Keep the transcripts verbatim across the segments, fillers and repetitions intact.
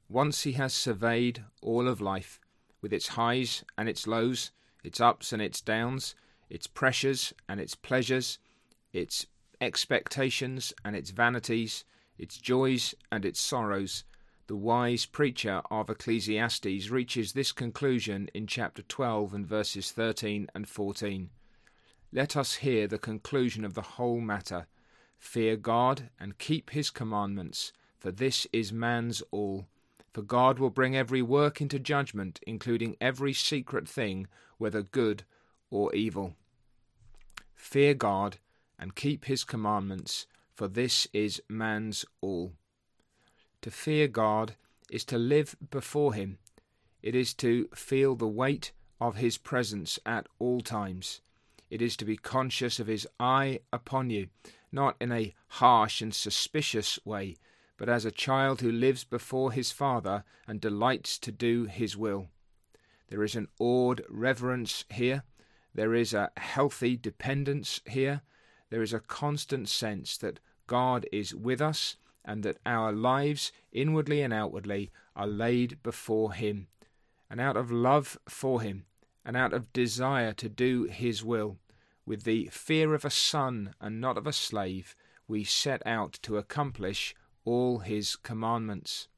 Once he has surveyed all of life, with its highs and its lows, its ups and its downs, its pressures and its pleasures, its expectations and its vanities, its joys and its sorrows, the wise preacher of Ecclesiastes reaches this conclusion in chapter twelve and verses thirteen and fourteen. Let us hear the conclusion of the whole matter. Fear God and keep his commandments, for this is man's all. For God will bring every work into judgment, including every secret thing, whether good or evil. Fear God and keep his commandments, for this is man's all. To fear God is to live before him. It is to feel the weight of his presence at all times. It is to be conscious of his eye upon you, not in a harsh and suspicious way, but as a child who lives before his Father and delights to do his will. There is an awed reverence here. There is a healthy dependence here. There is a constant sense that God is with us and that our lives, inwardly and outwardly, are laid before him. And out of love for him, and out of desire to do his will, with the fear of a son and not of a slave, we set out to accomplish all his commandments.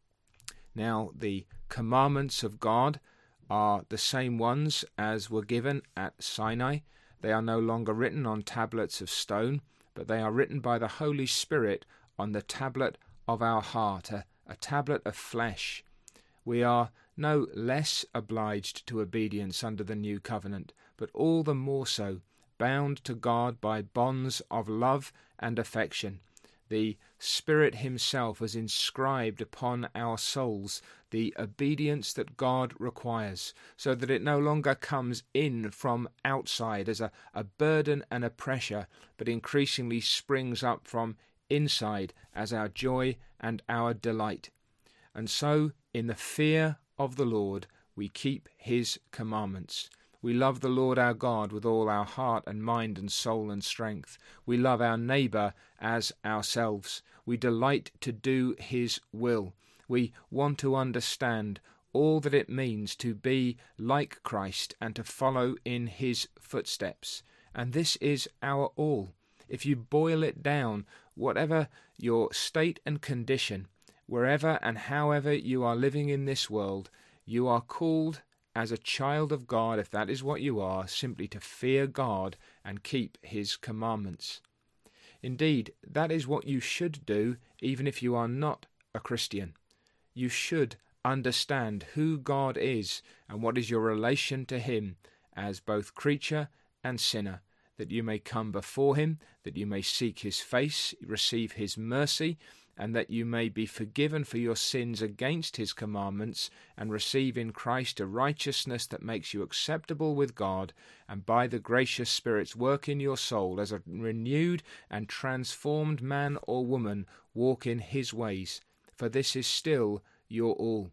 Now, the commandments of God are the same ones as were given at Sinai. They are no longer written on tablets of stone, but they are written by the Holy Spirit on the tablet of our heart, a, a tablet of flesh. We are no less obliged to obedience under the new covenant, but all the more so, bound to God by bonds of love and affection. The Spirit himself has inscribed upon our souls the obedience that God requires, so that it no longer comes in from outside as a, a burden and a pressure, but increasingly springs up from inside as our joy and our delight. And so, in the fear of the Lord, we keep his commandments. We love the Lord our God with all our heart and mind and soul and strength. We love our neighbour as ourselves. We delight to do his will. We want to understand all that it means to be like Christ and to follow in his footsteps. And this is our all. If you boil it down, whatever your state and condition, wherever and however you are living in this world, you are called as a child of God, if that is what you are, simply to fear God and keep his commandments. Indeed, that is what you should do even if you are not a Christian. You should understand who God is and what is your relation to him as both creature and sinner, that you may come before him, that you may seek his face, receive his mercy, and that you may be forgiven for your sins against his commandments, and receive in Christ a righteousness that makes you acceptable with God, and by the gracious Spirit's work in your soul, as a renewed and transformed man or woman, walk in his ways, for this is still your all.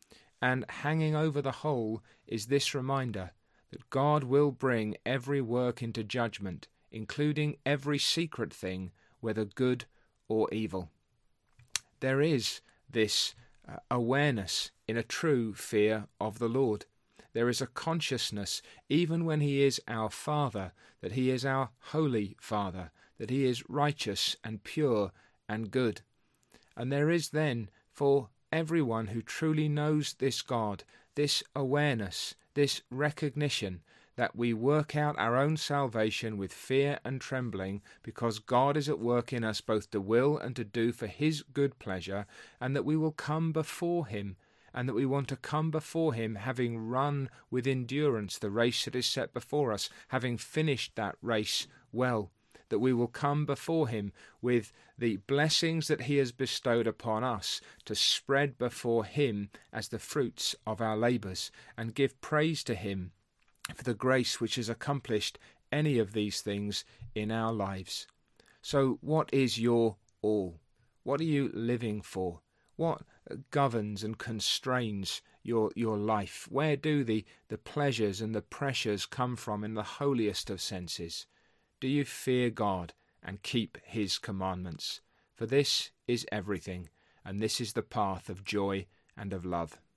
And hanging over the whole is this reminder, that God will bring every work into judgment, including every secret thing, whether good or evil. There is this uh, awareness in a true fear of the Lord. There is a consciousness, even when he is our Father, that he is our holy Father, that he is righteous and pure and good. And there is then, for everyone who truly knows this God, this awareness, this recognition that we work out our own salvation with fear and trembling, because God is at work in us both to will and to do for his good pleasure, and that we will come before him, and that we want to come before him having run with endurance the race that is set before us, having finished that race well, that we will come before him with the blessings that he has bestowed upon us to spread before him as the fruits of our labours, and give praise to him for the grace which has accomplished any of these things in our lives. So what is your all? What are you living for? What governs and constrains your your life? Where do the, the pleasures and the pressures come from in the holiest of senses? Do you fear God and keep his commandments? For this is everything, and this is the path of joy and of love.